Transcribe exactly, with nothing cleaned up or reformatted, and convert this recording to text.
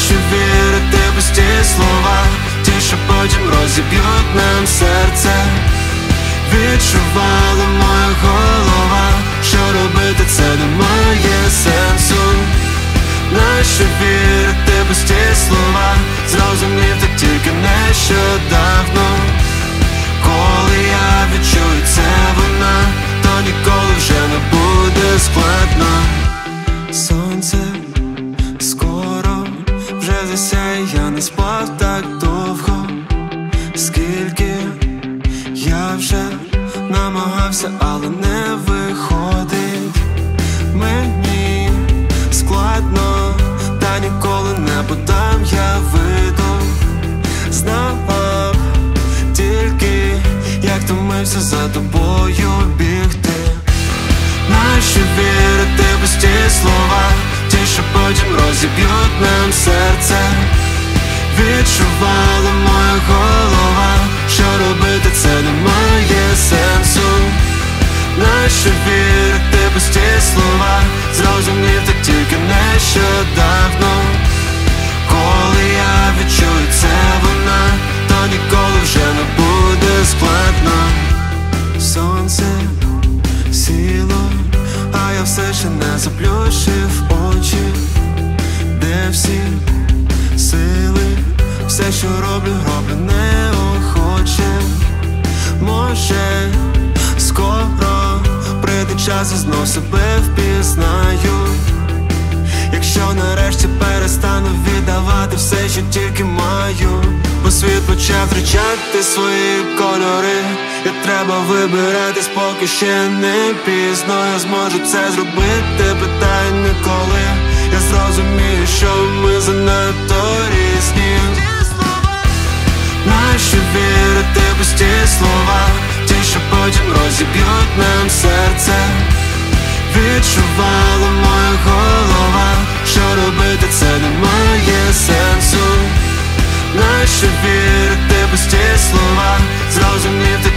Наші вірити пусті слова, ті, що потім розіб'ють нам серце. Відчувала моя голова, що робити це не має сенсу. Наші вірити пусті слова, зрозумів так тільки нещодавно. Коли я відчую, це вона, то ніколи вже не буде складно. Сонце скоро вже засяє, я не спав так довго. Скільки я вже намагався, але не виходить. Мені складно, та ніколи не подам я виду. Знав тільки, як втомився за тобою бігти. Наші вірити пусті слова, ті, що потім розіб'ють нам серце. Відчувала моя голова, що робити це не має сенсу. Наші вірити пусті слова, зрозумів так тільки нещодавно. Коли я відчую, це вона, то ніколи вже не буде складно. Сонце сіло, а я все ще не заплющив очі. Де всі сили, все, що роблю, роблю неохоче. Може, скоро прийде час і знов себе впізнаю. Якщо нарешті перестану віддавати все, що тільки маю. Бо світ почав втрачати свої кольори, і треба вибиратись, поки ще не пізно. Я зможу це зробити, питання коли. Я зрозумію, що ми занадто різні. Наші вірити пусті слова, ті, що потім розіб'ють нам серце. Відчувала моя голова, що робити це не має сенсу. Наші вірити пусті слова, зрозумів так